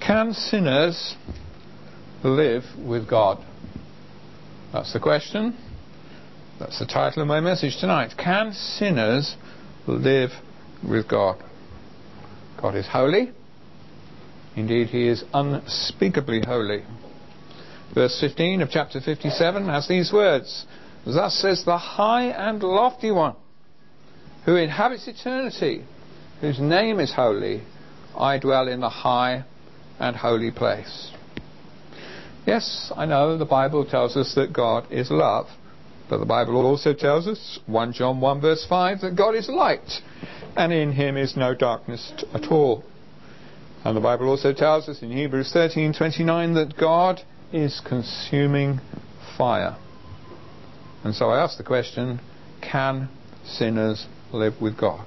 Can sinners live with God? That's the question. That's the title of my message tonight. Can sinners live with God? God is holy. Indeed, he is unspeakably holy. Verse 15 of chapter 57 has these words. Thus says the high and lofty one, who inhabits eternity, whose name is holy. I dwell in the high and holy place. Yes, I know the Bible tells us that God is love, but the Bible also tells us, 1 John 1 verse 5, that God is light, and in him is no darkness at all. And the Bible also tells us in Hebrews 13:29 that God is consuming fire. And so I ask the question, can sinners live with God?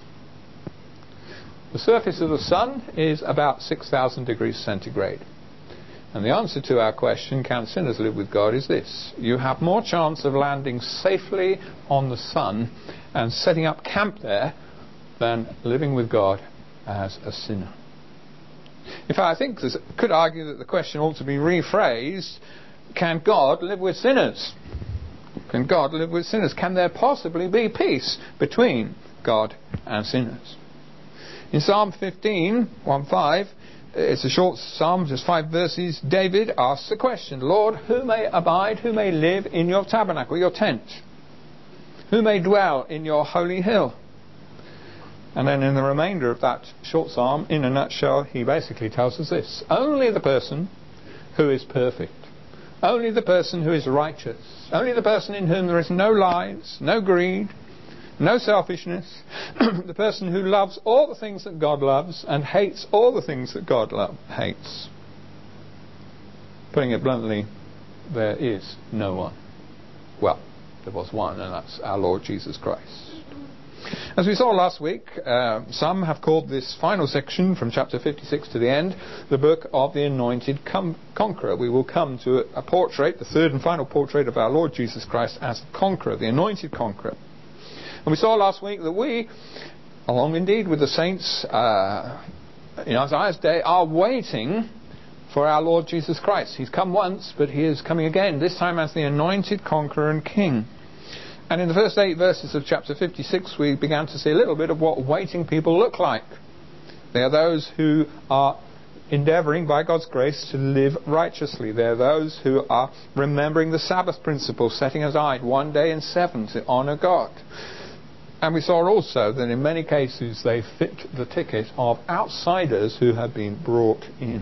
The surface of the sun is about 6,000 degrees centigrade. And the answer to our question, can sinners live with God, is this. You have more chance of landing safely on the sun and setting up camp there than living with God as a sinner. In fact, I think could argue that the question ought to be rephrased, can God live with sinners? Can God live with sinners? Can there possibly be peace between God and sinners? In Psalm 15, 1:5, it's a short psalm, just 5 verses, David asks the question, Lord, who may abide, who may live in your tabernacle, your tent? Who may dwell in your holy hill? And then in the remainder of that short psalm, in a nutshell, he basically tells us this. Only the person who is perfect, only the person who is righteous, only the person in whom there is no lies, no greed, no selfishness, the person who loves all the things that God loves and hates all the things that God hates. Putting it bluntly, there is no one. Well, there was one, and that's our Lord Jesus Christ. As we saw last week, some have called this final section from chapter 56 to the end the book of the Anointed Conqueror. We will come to a portrait, the third and final portrait of our Lord Jesus Christ as the Conqueror, the Anointed Conqueror. And we saw last week that we, along indeed with the saints in Isaiah's day, are waiting for our Lord Jesus Christ. He's come once, but he is coming again, this time as the Anointed Conqueror and King. And in the first 8 verses of chapter 56, we began to see a little bit of what waiting people look like. They are those who are endeavouring, by God's grace, to live righteously. They are those who are remembering the Sabbath principle, setting aside one day in 7 to honour God. And we saw also that in many cases they fit the ticket of outsiders who have been brought in.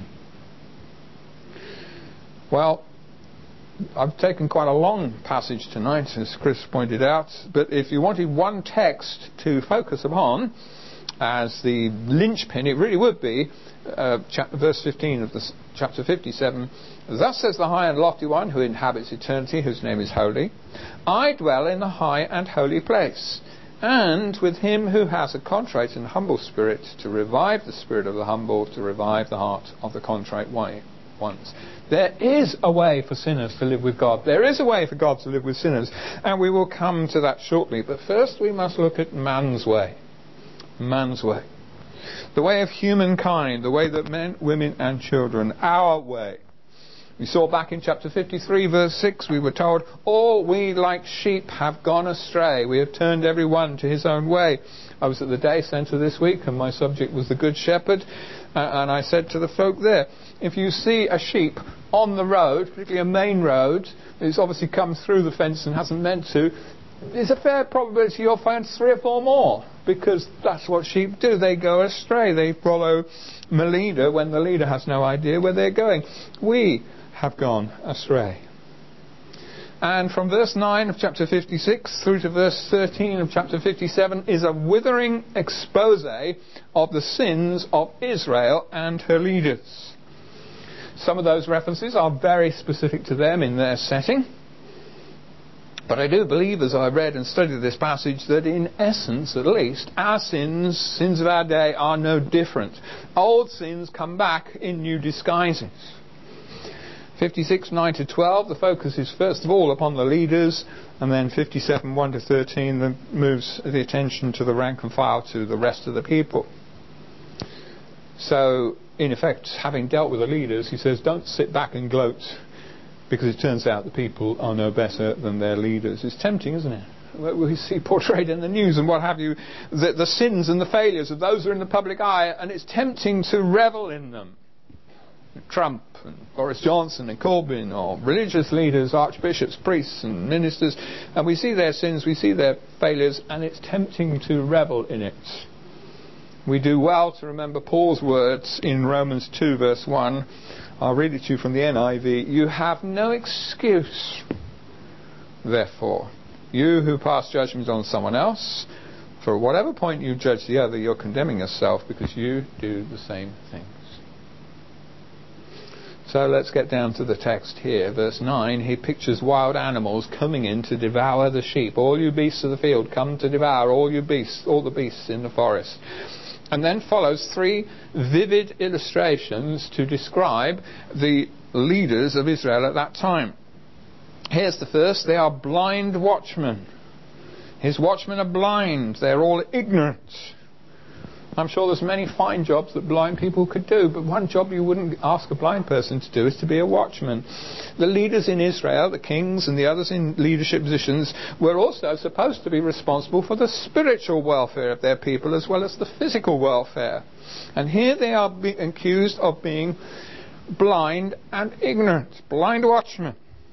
Well, I've taken quite a long passage tonight, as Chris pointed out, but if you wanted one text to focus upon as the linchpin, it really would be verse 15 of the chapter 57. Thus says the high and lofty one who inhabits eternity, whose name is holy. I dwell in the high and holy place, and with him who has a contrite and humble spirit, to revive the spirit of the humble, to revive the heart of the contrite ones. There is a way for sinners to live with God. There is a way for God to live with sinners, and we will come to that shortly. But first we must look at man's way. Man's way. The way of humankind, the way that men, women and children, our way. We saw back in chapter 53 verse 6, we were told, all we like sheep have gone astray. We have turned every one to his own way. I was at the day centre this week and my subject was the Good Shepherd. And I said to the folk there, if you see a sheep on the road, particularly a main road, it's obviously come through the fence and hasn't meant to, there's a fair probability you'll find 3 or 4 more, because that's what sheep do. They go astray. They follow the leader when the leader has no idea where they're going. We have gone astray. And from verse 9 of chapter 56 through to verse 13 of chapter 57 is a withering expose of the sins of Israel and her leaders. Some of those references are very specific to them in their setting. But I do believe, as I read and studied this passage, that in essence, at least, our sins of our day, are no different. Old sins come back in new disguises. 56, 9 to 12, the focus is first of all upon the leaders, and then 57, 1 to 13, that moves the attention to the rank and file, to the rest of the people. So, in effect, having dealt with the leaders, he says, don't sit back and gloat because it turns out the people are no better than their leaders. It's tempting, isn't it? We see portrayed in the news and what have you, the sins and the failures of those who are in the public eye, and it's tempting to revel in them. Trump and Boris Johnson and Corbyn, or religious leaders, archbishops, priests and ministers, and we see their sins, we see their failures, and it's tempting to revel in it. We do well to remember Paul's words in Romans 2 verse 1. I'll read it to you from the NIV. You have no excuse, therefore, you who pass judgment on someone else, for whatever point you judge the other, you're condemning yourself because you do the same things. So let's get down to the text here. Verse 9, he pictures wild animals coming in to devour the sheep. All you beasts of the field come to devour all the beasts in the forest. And then follows 3 vivid illustrations to describe the leaders of Israel at that time. Here's the first. They are blind watchmen. His watchmen are blind. They're all ignorant. I'm sure there's many fine jobs that blind people could do, but one job you wouldn't ask a blind person to do is to be a watchman. The leaders in Israel, the kings and the others in leadership positions, were also supposed to be responsible for the spiritual welfare of their people as well as the physical welfare. And here they are being accused of being blind and ignorant, blind watchmen.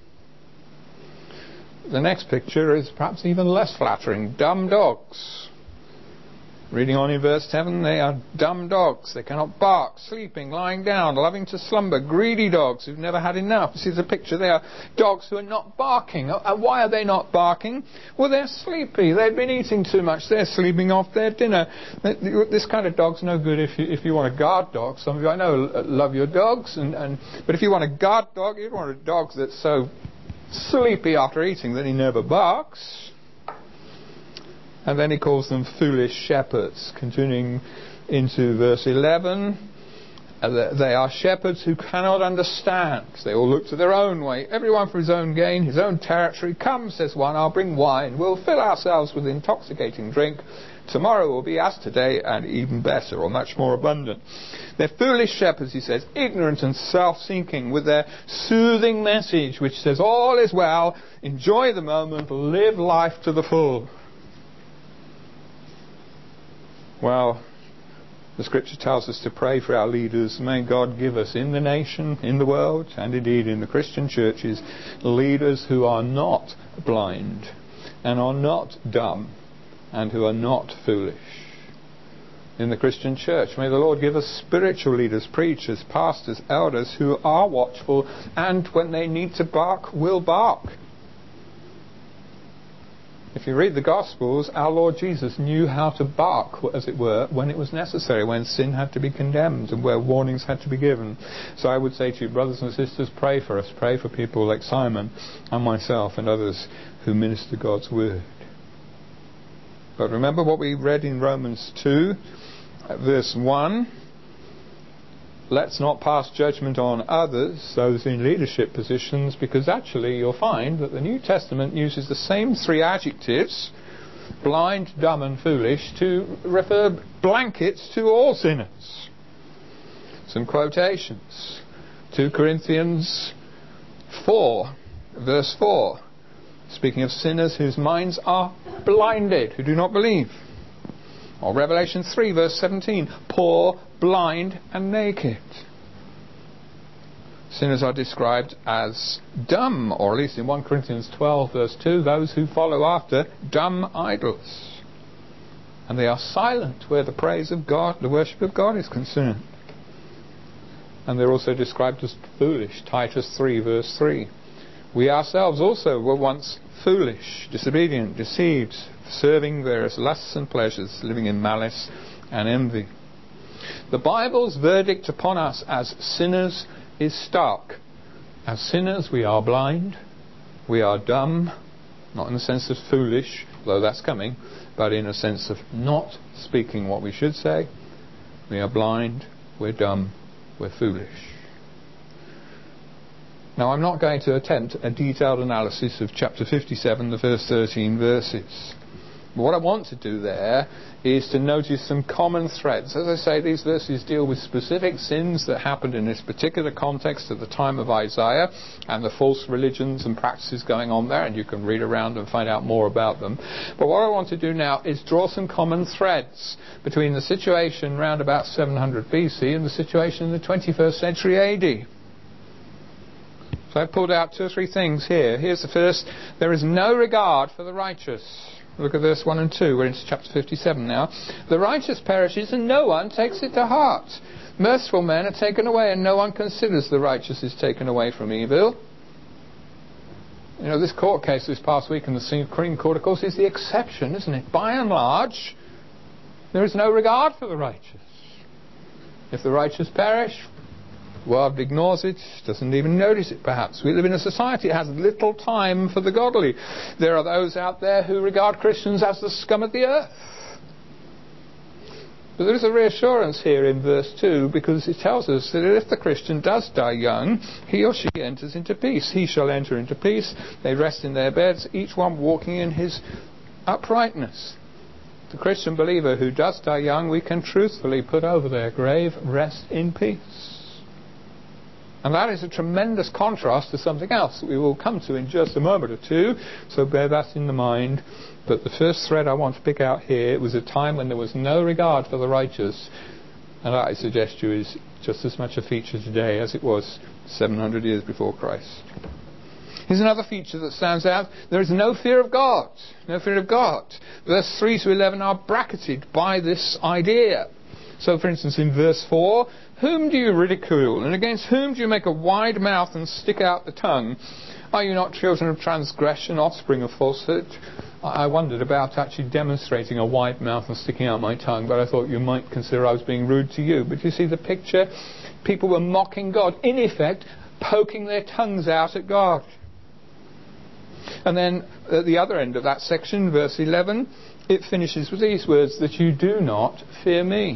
The next picture is perhaps even less flattering. Dumb dogs. Reading on in verse 7, they are dumb dogs. They cannot bark, sleeping, lying down, loving to slumber. Greedy dogs who've never had enough. This is a picture. They are dogs who are not barking. And why are they not barking? Well, they're sleepy. They've been eating too much. They're sleeping off their dinner. This kind of dog's no good if you want a guard dog. Some of you I know love your dogs. But if you want a guard dog, you want a dog that's so sleepy after eating that he never barks. And then he calls them foolish shepherds. Continuing into verse 11, they are shepherds who cannot understand. They all look to their own way. Everyone for his own gain, his own territory. Come, says one, I'll bring wine. We'll fill ourselves with intoxicating drink. Tomorrow will be as today, and even better, or much more abundant. They're foolish shepherds, he says, ignorant and self-seeking, with their soothing message, which says, all is well, enjoy the moment, live life to the full. Well, the scripture tells us to pray for our leaders. May God give us in the nation, in the world, and indeed in the Christian churches, leaders who are not blind and are not dumb and who are not foolish. In the Christian church, may the Lord give us spiritual leaders, preachers, pastors, elders who are watchful and when they need to bark, will bark. If you read the Gospels, our Lord Jesus knew how to bark, as it were, when it was necessary, when sin had to be condemned and where warnings had to be given. So I would say to you, brothers and sisters, pray for us. Pray for people like Simon and myself and others who minister God's Word. But remember what we read in Romans 2, verse 1. Let's not pass judgment on others, those in leadership positions, because actually you'll find that the New Testament uses the same 3 adjectives, blind, dumb and foolish, to refer blankets to all sinners. Some quotations. 2 Corinthians 4, verse 4, speaking of sinners whose minds are blinded, who do not believe. Or Revelation 3 verse 17, poor, blind and naked. Sinners are described as dumb, or at least in 1 Corinthians 12 verse 2, those who follow after dumb idols. And they are silent where the praise of God, the worship of God is concerned. And they're also described as foolish, Titus 3 verse 3. We ourselves also were once foolish, disobedient, deceived, serving various lusts and pleasures, living in malice and envy. The Bible's verdict upon us as sinners is stark. As sinners we are blind, we are dumb, not in the sense of foolish, though that's coming, but in a sense of not speaking what we should say. We are blind, we're dumb, we're foolish. Now I'm not going to attempt a detailed analysis of chapter 57, the first 13 verses. But what I want to do there is to notice some common threads. As I say, these verses deal with specific sins that happened in this particular context at the time of Isaiah and the false religions and practices going on there, and you can read around and find out more about them. But what I want to do now is draw some common threads between the situation around about 700 BC and the situation in the 21st century AD. So I've pulled out 2 or 3 things here. Here's the first. There is no regard for the righteous. Look at verse 1 and 2. We're into chapter 57 now. The righteous perishes and no one takes it to heart. Merciful men are taken away and no one considers the righteous is taken away from evil. You know, this court case this past week in the Supreme Court, of course, is the exception, isn't it? By and large, there is no regard for the righteous. If the righteous perish, the world ignores it, doesn't even notice it perhaps. We live in a society that has little time for the godly. There are those out there who regard Christians as the scum of the earth. But there is a reassurance here in verse 2, because it tells us that if the Christian does die young, he or she enters into peace. He shall enter into peace. They rest in their beds, each one walking in his uprightness. The Christian believer who does die young, we can truthfully put over their grave, rest in peace. And that is a tremendous contrast to something else that we will come to in just a moment or two, so bear that in the mind. But the first thread I want to pick out here, it was a time when there was no regard for the righteous, and that, I suggest to you, is just as much a feature today as it was 700 years before Christ. Here's another feature that stands out. There is no fear of God. No fear of God. Verse 3 to 11 are bracketed by this idea. So, for instance, in verse 4, whom do you ridicule, and against whom do you make a wide mouth and stick out the tongue? Are you not children of transgression, offspring of falsehood? I wondered about actually demonstrating a wide mouth and sticking out my tongue, but I thought you might consider I was being rude to you. But you see the picture? People were mocking God, in effect, poking their tongues out at God. And then at the other end of that section, verse 11, it finishes with these words, that you do not fear me.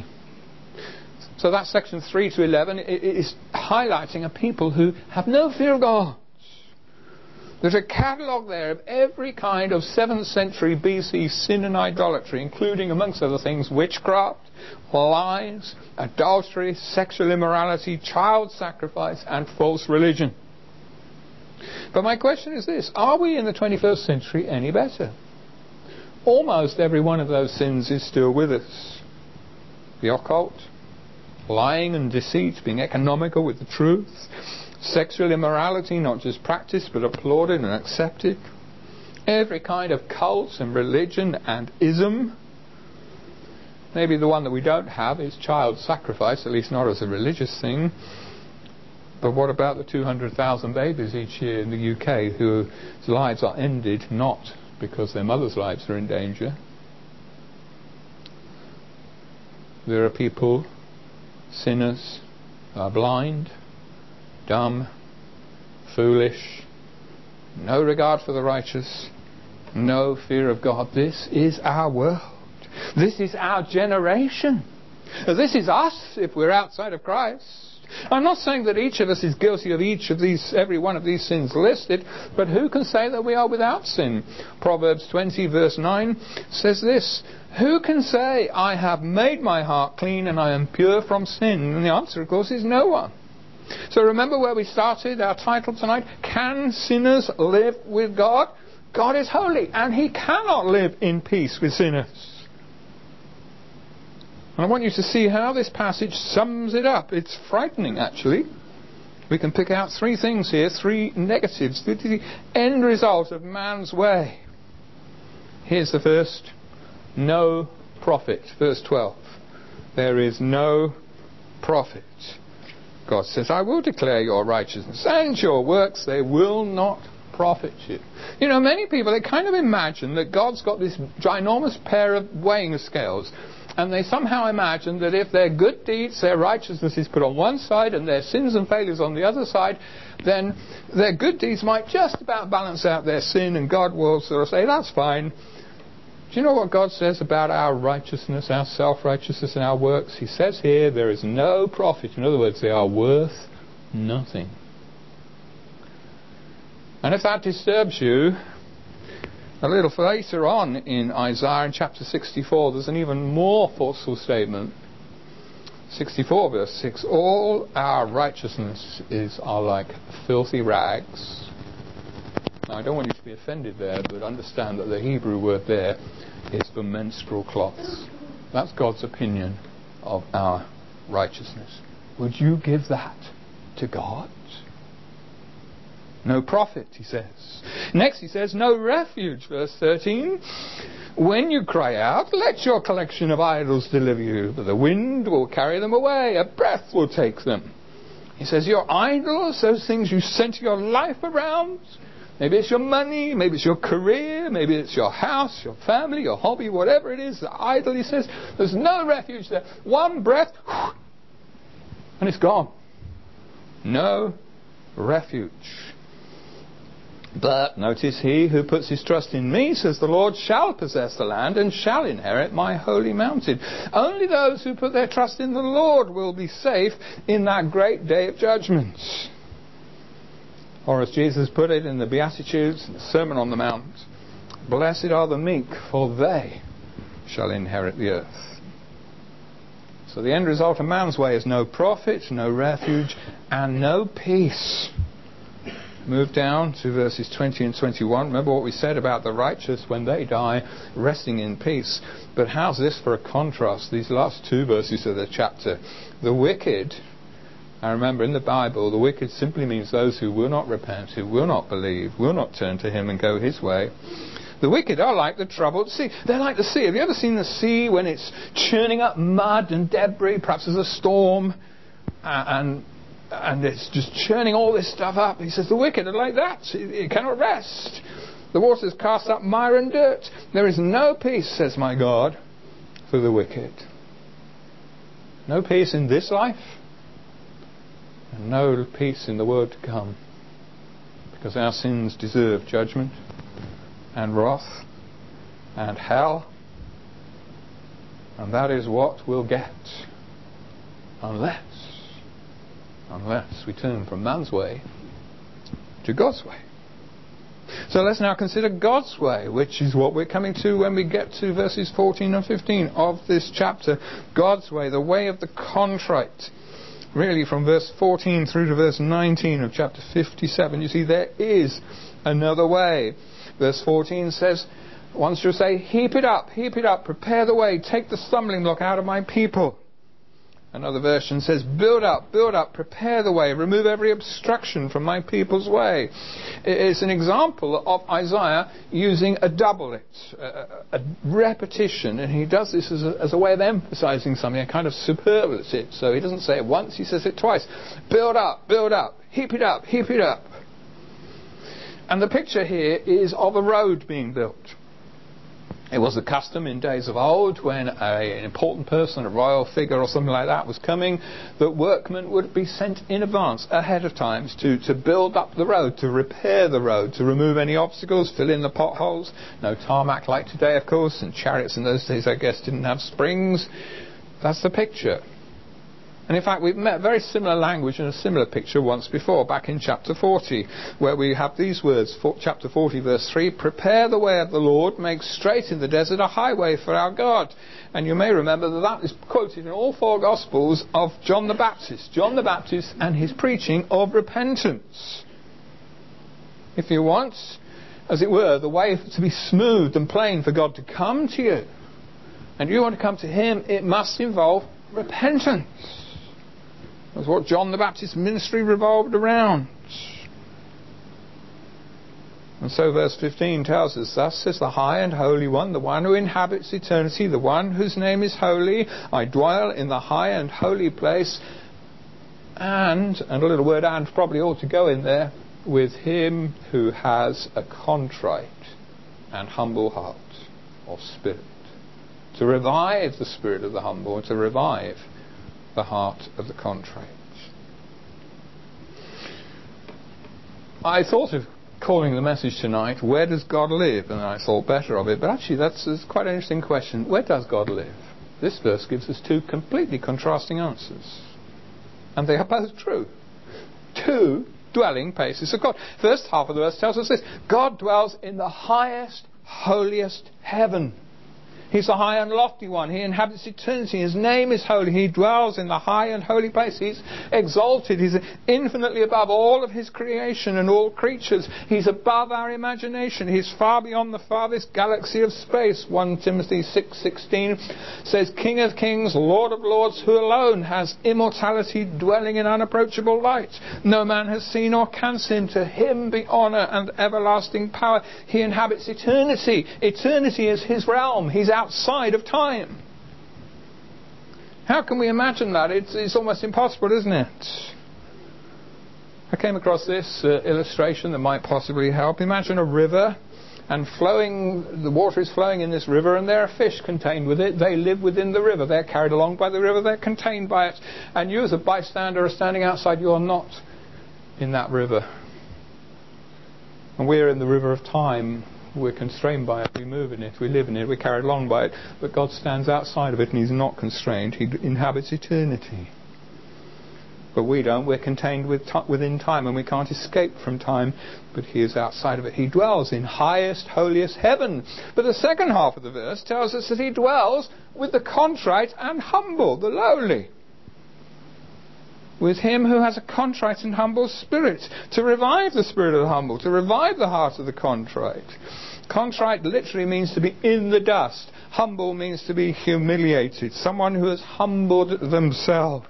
So that section 3 to 11 is highlighting a people who have no fear of God. There's a catalogue there of every kind of 7th century BC sin and idolatry, including, amongst other things, witchcraft, lies, adultery, sexual immorality, child sacrifice, and false religion. But my question is this: are we in the 21st century any better? Almost every one of those sins is still with us. The occult, lying and deceit, being economical with the truth, sexual immorality, not just practiced but applauded and accepted, every kind of cult and religion and ism. Maybe the one that we don't have is child sacrifice, at least not as a religious thing. But what about the 200,000 babies each year in the UK whose lives are ended not because their mothers' lives are in danger? There are people, sinners, who are blind, dumb, foolish, no regard for the righteous, no fear of God. This is our world. This is our generation. This is us if we're outside of Christ. I'm not saying that each of us is guilty of every one of these sins listed, but who can say that we are without sin? Proverbs 20 verse 9 says this: who can say, I have made my heart clean and I am pure from sin? And the answer, of course, is no one. So remember where we started our title tonight? Can sinners live with God? God is holy and He cannot live in peace with sinners. And I want you to see how this passage sums it up. It's frightening, actually. We can pick out 3 things here, 3 negatives. The end result of man's way. Here's the first: no profit. Verse 12. There is no profit. God says, I will declare your righteousness and your works, they will not profit you. You know, many people, they kind of imagine that God's got this ginormous pair of weighing scales, and they somehow imagine that if their good deeds, their righteousness is put on one side and their sins and failures on the other side, then their good deeds might just about balance out their sin, and God will sort of say, that's fine. Do you know what God says about our righteousness, our self-righteousness and our works? He says here, there is no profit. In other words, they are worth nothing. And if that disturbs you, A little later on in Isaiah, in chapter 64, there's an even more forceful statement. 64 verse 6, all our righteousnesses are like filthy rags. Now, I don't want you to be offended there, but understand that the Hebrew word there is for menstrual cloths. That's God's opinion of our righteousness. Would you give that to God? No profit, he says. Next he says, no refuge, verse 13. When you cry out, let your collection of idols deliver you. The wind will carry them away. A breath will take them. He says, your idols, those things you center your life around, maybe it's your money, maybe it's your career, maybe it's your house, your family, your hobby, whatever it is, the idol, he says, there's no refuge there. One breath, and it's gone. No refuge. But, notice, he who puts his trust in me, says the Lord, shall possess the land and shall inherit my holy mountain. Only those who put their trust in the Lord will be safe in that great day of judgment. Or as Jesus put it in the Beatitudes, in the Sermon on the Mount, blessed are the meek, for they shall inherit the earth. So the end result of man's way is no profit, no refuge, and no peace. Move down to verses 20 and 21. Remember what we said about the righteous when they die, resting in peace. But how's this for a contrast? These last two verses of the chapter. The wicked, I remember in the Bible, the wicked simply means those who will not repent, who will not believe, will not turn to him and go his way. The wicked are like the troubled sea. They're like the sea. Have you ever seen the sea when it's churning up mud and debris? Perhaps there's a storm and it's just churning all this stuff up. He says the wicked are like that. It cannot rest. The waters cast up mire and dirt. There is no peace, says my God, for the wicked. No peace in this life, and no peace in the world to come. Because our sins deserve judgment and wrath and hell. And that is what we'll get unless we turn from man's way to God's way. So let's now consider God's way, which is what we're coming to when we get to verses 14 and 15 of this chapter. God's way, the way of the contrite. Really from verse 14 through to verse 19 of chapter 57, you see there is another way. Verse 14 says, one should say, heap it up, prepare the way, take the stumbling block out of my people. Another version says, build up, prepare the way, remove every obstruction from my people's way. It's an example of Isaiah using a doublet, a repetition, and he does this as a way of emphasizing something, a kind of superlative. So he doesn't say it once, he says it twice. Build up, heap it up. And the picture here is of a road being built. It was the custom in days of old when an important person, a royal figure or something like that was coming, that workmen would be sent in advance, ahead of time, to build up the road, to repair the road, to remove any obstacles, fill in the potholes. No tarmac like today, of course, and chariots in those days, I guess, didn't have springs. That's the picture. And in fact, we've met very similar language in a similar picture once before, back in chapter 40, where we have these words, chapter 40, verse 3, prepare the way of the Lord, make straight in the desert a highway for our God. And you may remember that is quoted in all four Gospels of John the Baptist and his preaching of repentance. If you want, as it were, the way to be smooth and plain for God to come to you, and you want to come to him, it must involve repentance. That's what John the Baptist's ministry revolved around. And so verse 15 tells us, thus says the high and holy one, the one who inhabits eternity, the one whose name is holy. I dwell in the high and holy place, and a little word and probably ought to go in there, with him who has a contrite and humble heart or spirit. To revive the spirit of the humble, to revive the heart of the contrite. I thought of calling the message tonight, where does God live? And I thought better of it, but actually that's quite an interesting question. Where does God live? This verse gives us two completely contrasting answers, and they are both true. Two dwelling places of God. First half of the verse tells us this: God dwells in the highest holiest heaven. He's the high and lofty one. He inhabits eternity. His name is holy. He dwells in the high and holy place. He's exalted. He's infinitely above all of his creation and all creatures. He's above our imagination. He's far beyond the farthest galaxy of space. 1 Timothy 6:16 says, King of kings, Lord of lords, who alone has immortality, dwelling in unapproachable light. No man has seen or can see him. To him be honour and everlasting power. He inhabits eternity. Eternity is his realm. He's outside of time. How can we imagine that? It's almost impossible, isn't it? I came across this illustration that might possibly help. Imagine a river, and the water is flowing in this river, and there are fish contained with it. They live within the river. They're carried along by the river. They're contained by it. And you as a bystander are standing outside. You are not in that river. And we're in the river of time. We're constrained by it, we move in it, we live in it, we're carried along by it, but God stands outside of it and He's not constrained. He inhabits eternity. But we don't. We're contained within time, and we can't escape from time, but He is outside of it. He dwells in highest, holiest heaven. But the second half of the verse tells us that He dwells with the contrite and humble, the lowly. With him who has a contrite and humble spirit, to revive the spirit of the humble, to revive the heart of the contrite. Contrite literally means to be in the dust. Humble means to be humiliated. Someone who has humbled themselves.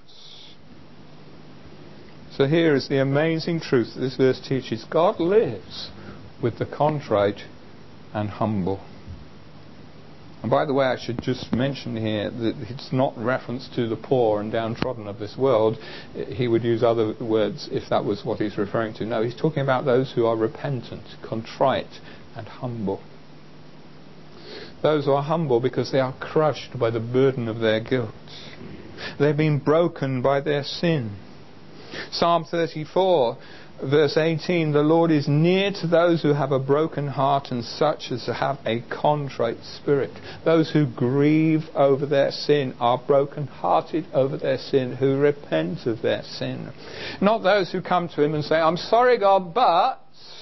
So here is the amazing truth that this verse teaches. God lives with the contrite and humble. And by the way, I should just mention here that it's not reference to the poor and downtrodden of this world. He would use other words if that was what he's referring to. No, he's talking about those who are repentant, contrite and humble. Those who are humble because they are crushed by the burden of their guilt. They've been broken by their sin. Psalm 34 verse 18, the Lord is near to those who have a broken heart and such as have a contrite spirit. Those who grieve over their sin, are broken-hearted over their sin, who repent of their sin. Not those who come to Him and say, I'm sorry God, but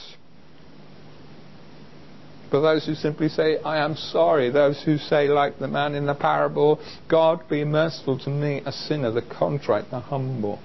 those who simply say, I am sorry. Those who say, like the man in the parable, God be merciful to me, a sinner, the contrite, the humble.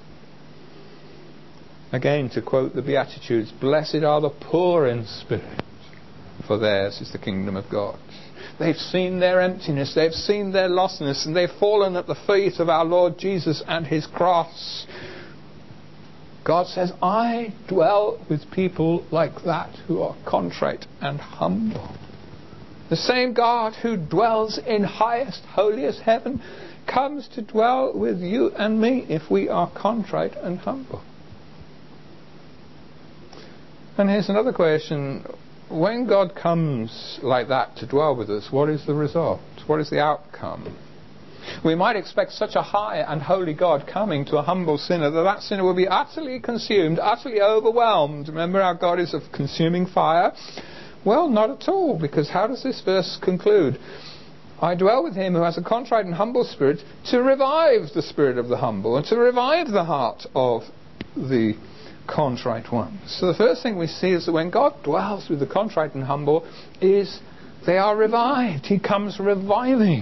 Again, to quote the Beatitudes, blessed are the poor in spirit, for theirs is the kingdom of God. They've seen their emptiness, they've seen their lostness, and they've fallen at the feet of our Lord Jesus and His cross. God says, I dwell with people like that, who are contrite and humble. The same God who dwells in highest, holiest heaven comes to dwell with you and me if we are contrite and humble. And here's another question. When God comes like that to dwell with us, what is the result? What is the outcome? We might expect such a high and holy God coming to a humble sinner that sinner will be utterly consumed, utterly overwhelmed. Remember, our God is of consuming fire? Well, not at all, because how does this verse conclude? I dwell with him who has a contrite and humble spirit, to revive the spirit of the humble and to revive the heart of the contrite ones. So the first thing we see is that when God dwells with the contrite and humble, is they are revived. He comes reviving.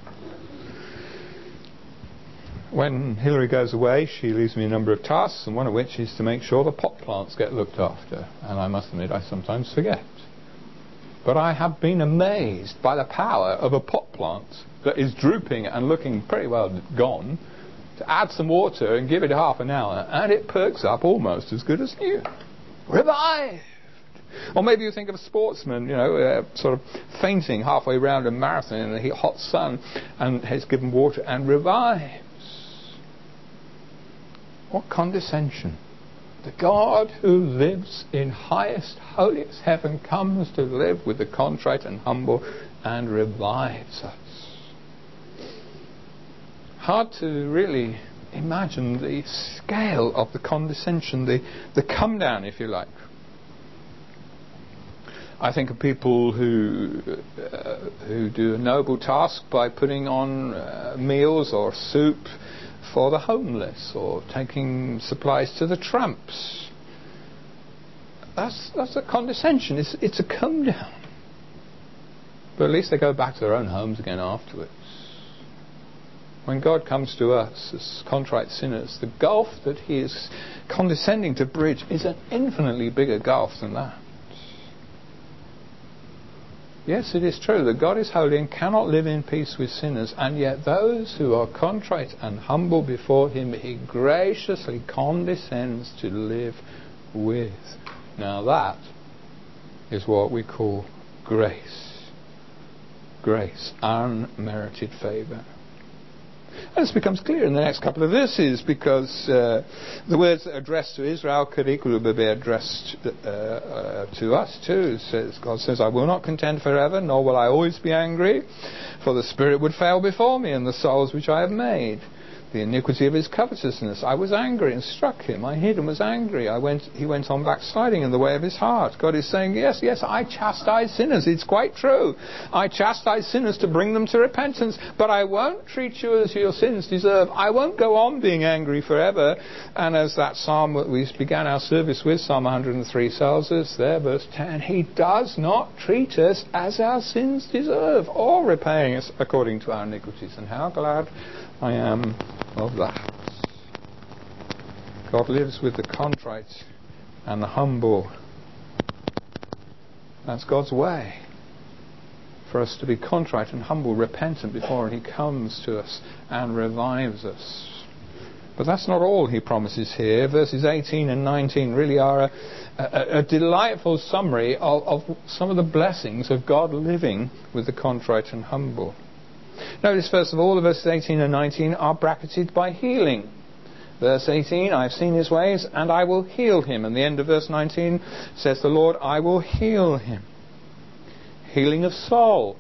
When Hilary goes away, she leaves me a number of tasks, and one of which is to make sure the pot plants get looked after. And I must admit, I sometimes forget. But I have been amazed by the power of a pot plant that is drooping and looking pretty well gone, to add some water and give it half an hour, and it perks up almost as good as new. Revived! Or maybe you think of a sportsman, sort of fainting halfway around a marathon in the hot sun, and has given water and revives. What condescension! The God who lives in highest, holiest heaven comes to live with the contrite and humble and revives us. Hard to really imagine the scale of the condescension, the come down, if you like. I think of people who do a noble task by putting on meals or soup for the homeless, or taking supplies to the tramps. That's a condescension. It's a come down. But at least they go back to their own homes again afterwards. When God comes to us as contrite sinners, the gulf that He is condescending to bridge is an infinitely bigger gulf than that. Yes, it is true that God is holy and cannot live in peace with sinners, and yet those who are contrite and humble before Him, He graciously condescends to live with. Now that is what we call grace. Grace, unmerited favour. And this becomes clear in the next couple of verses, because the words that are addressed to Israel could equally be addressed to us too. God says, I will not contend forever, nor will I always be angry, for the Spirit would fail before me, and the souls which I have made. The iniquity of his covetousness. I was angry and struck him. I hid and was angry. He went on backsliding in the way of his heart. God is saying, yes, I chastise sinners. It's quite true. I chastise sinners to bring them to repentance, but I won't treat you as your sins deserve. I won't go on being angry forever. And as that psalm that we began our service with, Psalm 103, tells us there, verse 10, He does not treat us as our sins deserve, or repaying us according to our iniquities. And how glad I am of that. God lives with the contrite and the humble. That's God's way, for us to be contrite and humble, repentant before He comes to us and revives us. But that's not all He promises here. Verses 18 and 19 really are a delightful summary of some of the blessings of God living with the contrite and humble. Notice first of all, the verses 18 and 19 are bracketed by healing. Verse 18, I have seen his ways and I will heal him. And the end of verse 19 says, the Lord, I will heal him. Healing of soul.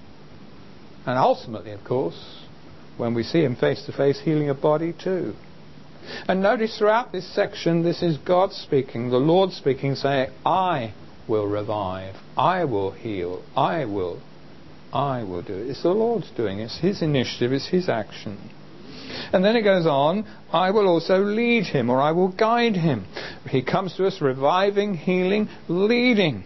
And ultimately, of course, when we see him face to face, healing of body too. And notice throughout this section, this is God speaking, the Lord speaking, saying, I will revive, I will heal, I will do it. It's the Lord's doing it. It's His initiative. It's His action. And then it goes on, I will also lead him, or I will guide him. He comes to us reviving, healing, leading.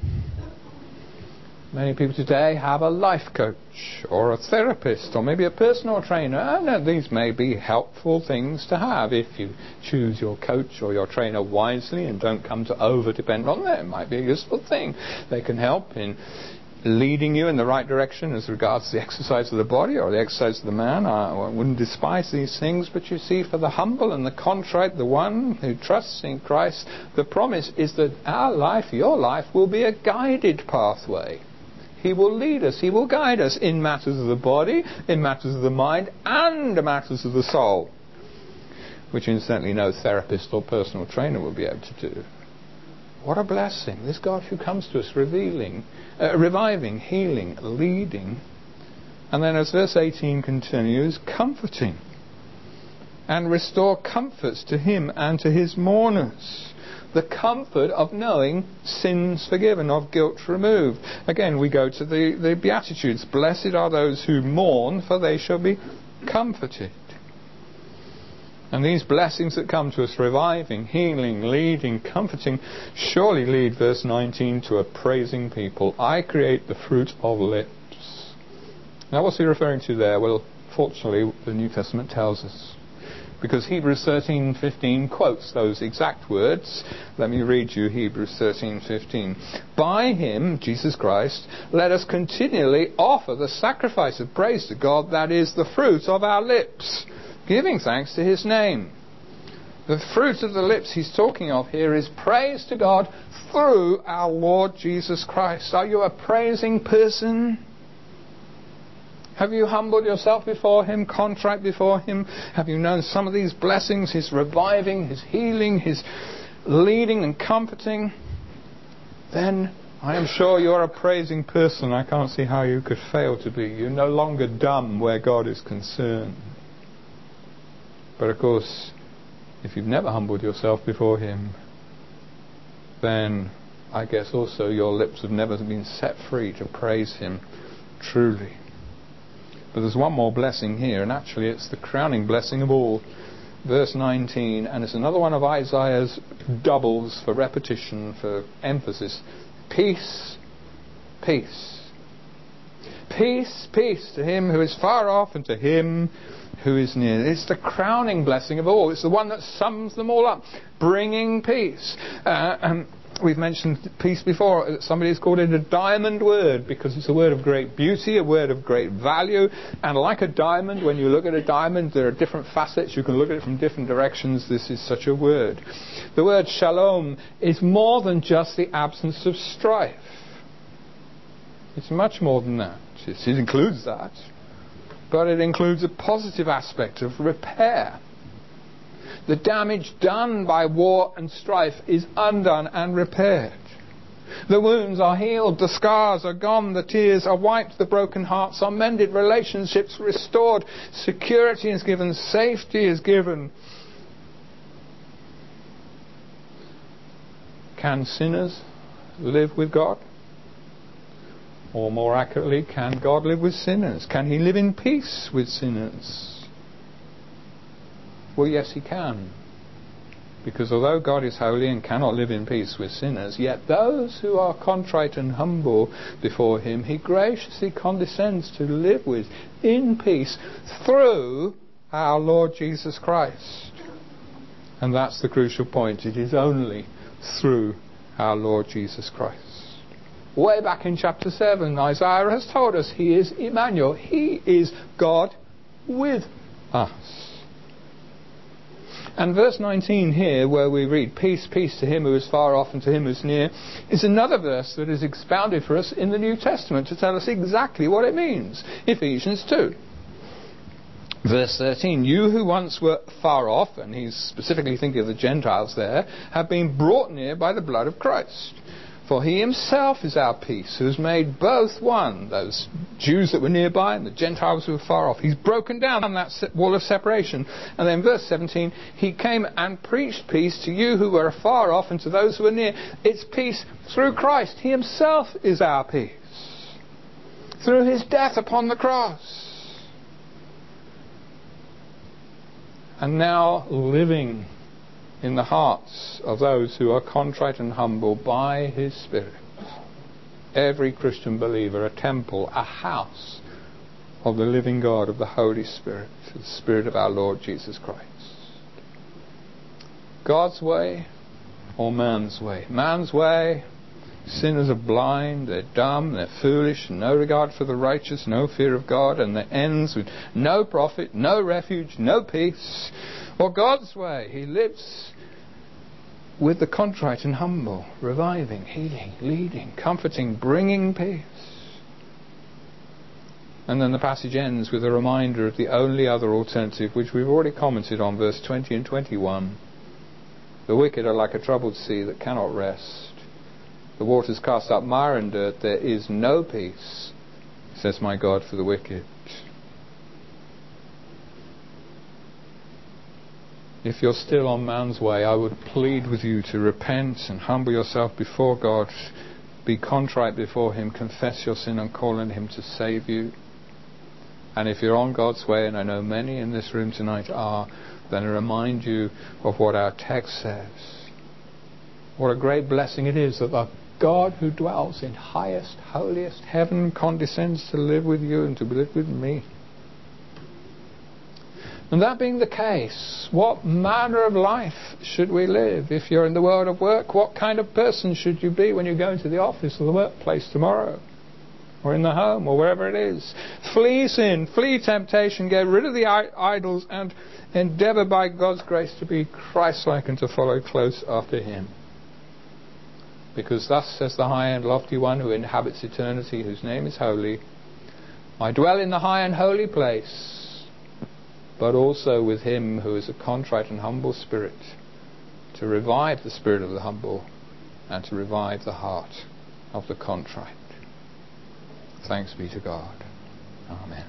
Many people today have a life coach, or a therapist, or maybe a personal trainer. And these may be helpful things to have if you choose your coach or your trainer wisely and don't come to over-depend on them. It might be a useful thing. They can help in leading you in the right direction as regards the exercise of the body or the exercise of the man. I wouldn't despise these things, but you see, for the humble and the contrite, the one who trusts in Christ, the promise is that our life, your life, will be a guided pathway. He will lead us, He will guide us in matters of the body, in matters of the mind, and matters of the soul, which incidentally no therapist or personal trainer will be able to do. What a blessing. This God who comes to us reviving, healing, leading. And then as verse 18 continues, comforting. And restore comforts to him and to his mourners. The comfort of knowing sins forgiven, of guilt removed. Again, we go to the Beatitudes. Blessed are those who mourn, for they shall be comforted. And these blessings that come to us, reviving, healing, leading, comforting, surely lead, verse 19, to a praising people. I create the fruit of lips. Now what's he referring to there? Well, fortunately, the New Testament tells us. Because Hebrews 13:15 quotes those exact words. Let me read you Hebrews 13:15. By him, Jesus Christ, let us continually offer the sacrifice of praise to God, that is the fruit of our lips, giving thanks to his name. The fruit of the lips he's talking of here is praise to God through our Lord Jesus Christ. Are you a praising person? Have you humbled yourself before him, contrite before him? Have you known some of these blessings, his reviving, his healing, his leading and comforting? Then I am sure you're a praising person. I can't see how you could fail to be. You're no longer dumb where God is concerned. But of course, if you've never humbled yourself before him, then I guess also your lips have never been set free to praise him truly. But there's one more blessing here, and actually it's the crowning blessing of all. Verse 19, and it's another one of Isaiah's doubles for repetition, for emphasis. Peace, peace. Peace, peace to him who is far off and to him who is near. It's the crowning blessing of all. It's the one that sums them all up. Bringing peace. We've mentioned peace before. Somebody has called it a diamond word because it's a word of great beauty, a word of great value. And like a diamond, when you look at a diamond, there are different facets. You can look at it from different directions. This is such a word. The word shalom is more than just the absence of strife. It's much more than that. It includes that. But it includes a positive aspect of repair. The damage done by war and strife is undone and repaired. The wounds are healed, the scars are gone, the tears are wiped, the broken hearts are mended, relationships restored, security is given, safety is given. Can sinners live with God? Or more accurately, can God live with sinners? Can he live in peace with sinners? Well, yes, he can. Because although God is holy and cannot live in peace with sinners, yet those who are contrite and humble before him, he graciously condescends to live with in peace through our Lord Jesus Christ. And that's the crucial point. It is only through our Lord Jesus Christ. Way back in chapter 7, Isaiah has told us he is Emmanuel. He is God with us. And verse 19 here, where we read, peace, peace to him who is far off and to him who is near, is another verse that is expounded for us in the New Testament to tell us exactly what it means. Ephesians 2. Verse 13, you who once were far off, and he's specifically thinking of the Gentiles there, have been brought near by the blood of Christ. For he himself is our peace, who has made both one, those Jews that were nearby and the Gentiles who were far off. He's broken down that wall of separation. And then verse 17, he came and preached peace to you who were far off and to those who were near. It's peace through Christ. He himself is our peace. Through his death upon the cross. And now living in the hearts of those who are contrite and humble by his Spirit. Every Christian believer, a temple, a house of the living God, of the Holy Spirit, the Spirit of our Lord Jesus Christ. God's way or man's way? Man's way, sinners are blind, they're dumb, they're foolish, no regard for the righteous, no fear of God, and it ends with no profit, no refuge, no peace. Or God's way, he lives with the contrite and humble, reviving, healing, leading, comforting, bringing peace. And then the passage ends with a reminder of the only other alternative, which we've already commented on, verse 20 and 21. The wicked are like a troubled sea that cannot rest. The waters cast up mire and dirt. There is no peace, says my God, for the wicked. If you're still on man's way, I would plead with you to repent and humble yourself before God. Be contrite before him, confess your sin and call on him to save you. And if you're on God's way, and I know many in this room tonight are, then I remind you of what our text says. What a great blessing it is that the God who dwells in highest, holiest heaven condescends to live with you and to live with me. And that being the case, what manner of life should we live? If you're in the world of work, what kind of person should you be when you go into the office or the workplace tomorrow? Or in the home, or wherever it is? Flee sin, flee temptation, get rid of the idols, and endeavour by God's grace to be Christ-like and to follow close after him. Because thus says the high and lofty one who inhabits eternity, whose name is holy, I dwell in the high and holy place, but also with him who is a contrite and humble spirit, to revive the spirit of the humble and to revive the heart of the contrite. Thanks be to God. Amen.